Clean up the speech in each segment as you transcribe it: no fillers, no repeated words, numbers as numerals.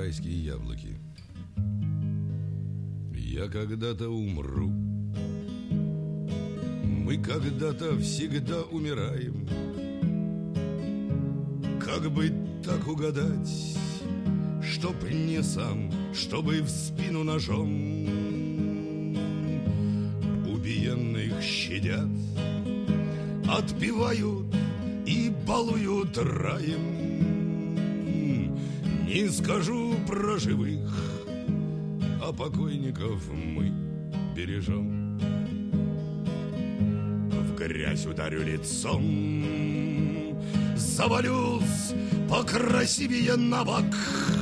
райские яблоки. Я когда-то умру. Мы когда-то всегда умираем. Как бы так угадать, чтоб не сам, чтобы в спину ножом убиенных щадят, отпевают и балуют раем. Не скажу про живых, а покойников мы бережем. В грязь ударю лицом, завалюсь покрасивее на бок,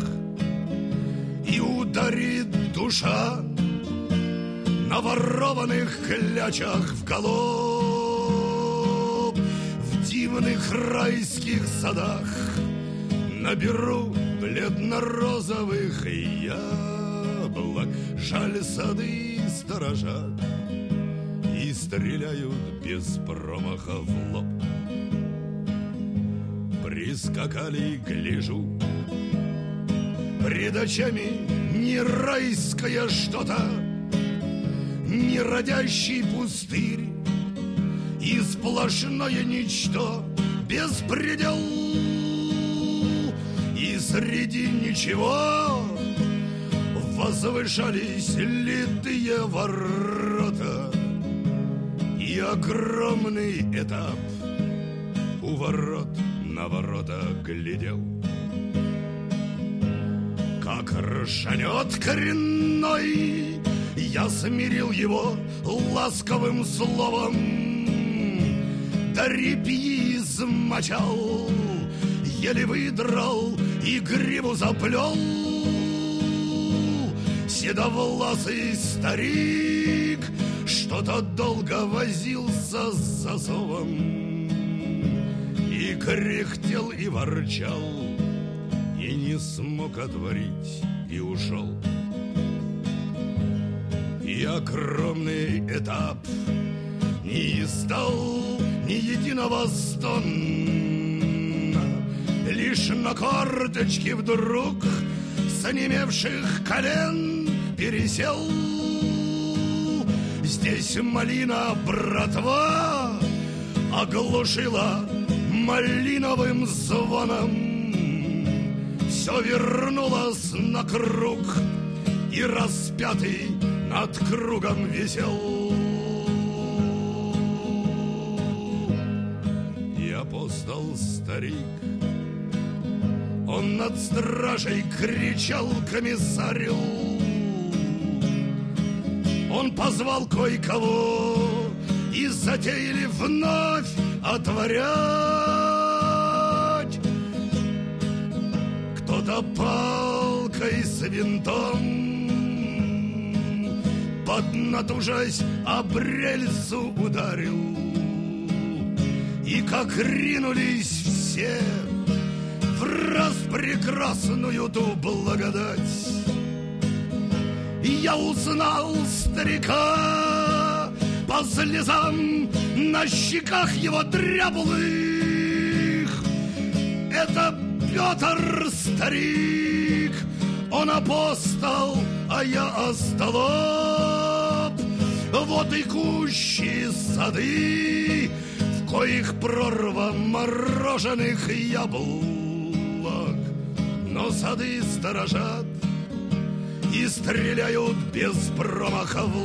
и ударит душа на ворованных клячах в голубь. В дивных райских садах наберу бледно-розовых яблок. Жаль, сады сторожат и стреляют без промаха в лоб. Прискакали, гляжу, пред очами не райское что-то, не родящий пустырь и сплошное ничто, беспредел. И среди ничего возвышались литые ворота и огромный этап у ворот на ворота глядел. Как ржанет коренной, я смирил его ласковым словом, да репьи измочал, еле выдрал и гриву заплел. Седовласый старик что-то долго возился с засовом и кряхтел и ворчал, и не смог отворить, и ушел. И огромный этап не издал ни единого стона, лишь на корточки вдруг с онемевших колен пересел. Здесь малина, братва, оглушила малиновым звоном. Все вернулось на круг, и распятый над кругом висел. И апостол старик, он над стражей кричал комиссарю. Он позвал кое-кого, и затеяли вновь отворять. Кто-то палкой с винтом, поднатужась, об рельсу ударил. И как ринулись все в распрекрасную ту благодать, я узнал старика по слезам на щеках его дряблых. Это Петр старик, он апостол, а я остолоп. Вот и кущи сады, в коих прорва мороженых яблок, но сады сторожат и стреляют без промаха в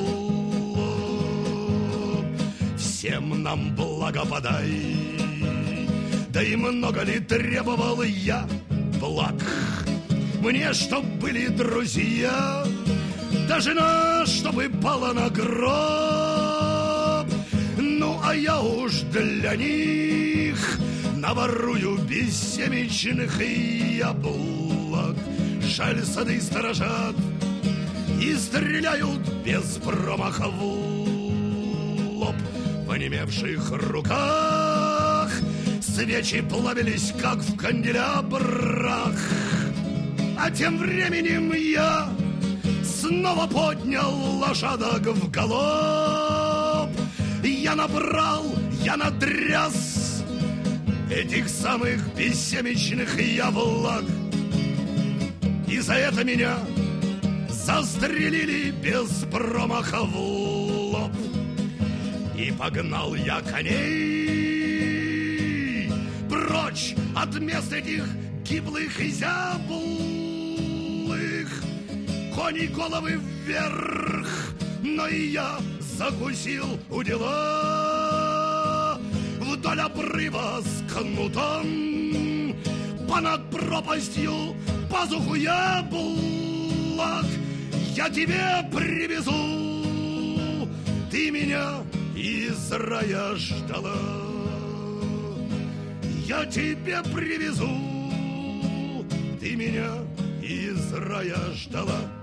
лоб. Всем нам благо подай, да и много ли требовал я благ? Мне, чтоб были друзья, да жена, чтобы пала на гроб. Ну, а я уж для них наворую бессемечных яблок. Жаль, сады сторожат и стреляют без промаха в лоб. В онемевших руках свечи плавились, как в канделябрах. А тем временем я снова поднял лошадок в галоп. Я набрал, я натряс этих самых бессемечных яблок И за это меня застрелили без промаха в лоб. И погнал я коней прочь от мест этих гиблых и зяблых. Кони головы вверх, но и я закусил у дела. Вдоль обрыва с кнутом, понад пропастью пазуху яблок я тебе привезу. Ты меня из рая ждала, я тебе привезу. Ты меня из рая ждала.